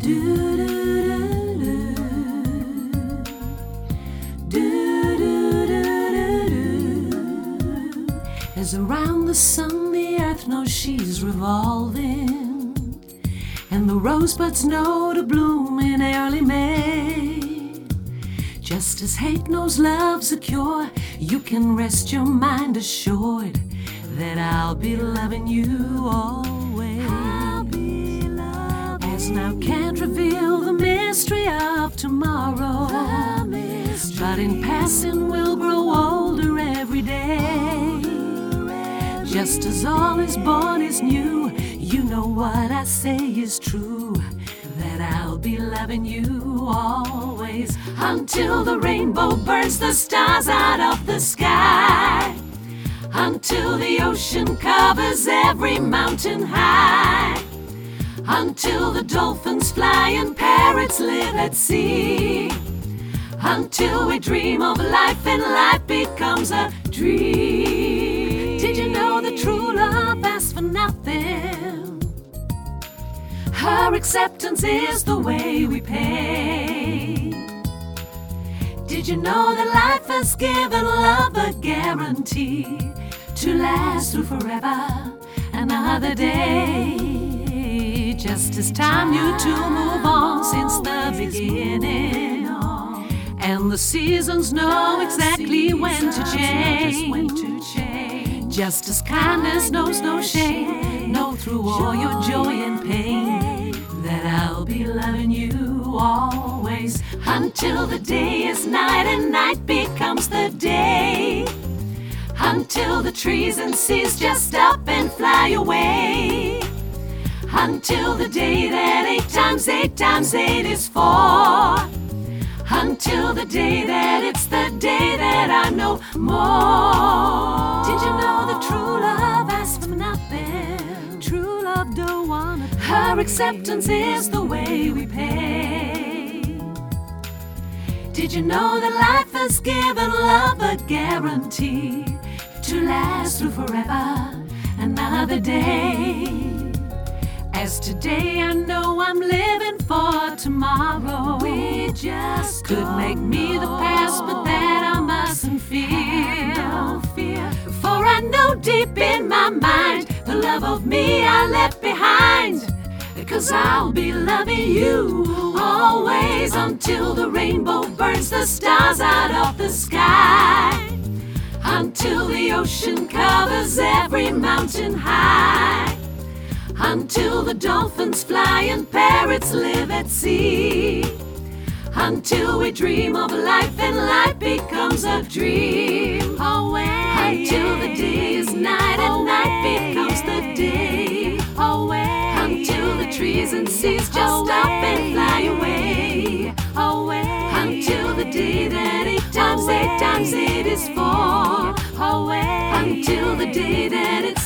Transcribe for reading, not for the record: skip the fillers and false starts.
As around the sun the earth knows she's revolving, and the rosebuds know to bloom in early May. Just as hate knows love's a cure, you can rest your mind assured that I'll be loving you always. As now can't reveal the mystery of tomorrow, but in passing we'll grow older every day. Just as all is born is new, you know what I say is true, that I'll be loving you always, until the rainbow burns the stars out of the sky, until the ocean covers every mountain high, until the dolphins fly and parrots live at sea, until we dream of life and life becomes a dream. Did you know that true love asks for nothing? Her acceptance is the way we pay. Did you know that life has given love a guarantee to last through forever, another day? Just as time knew to move on since the beginning, and the seasons know exactly when to change. Just as kindness knows no shame, know through all your joy and pain, that I'll be loving you always, until the day is night and night becomes the day, until the trees and seas just stop and fly away, until the day that 8 times 8 is 4, until the day that it's the day that I know more. Did you know that true love asks for nothing? True love don't wanna pay. Her acceptance is the way we pay. Did you know that life has given love a guarantee to last through forever, another day? As today I know I'm living for tomorrow. We just could make me the past, but that I mustn't fear. No fear, for I know deep in my mind the love of me I left behind. 'Cause I'll be loving you always, until the rainbow burns the stars out of the sky, until the ocean covers every mountain high, until the dolphins fly and parrots live at sea, until we dream of life and life becomes a dream. Until the day is night and night becomes the day. Until the trees and seas just stop and fly away. Until the day that 8 times 8 is 4. Until the day that it's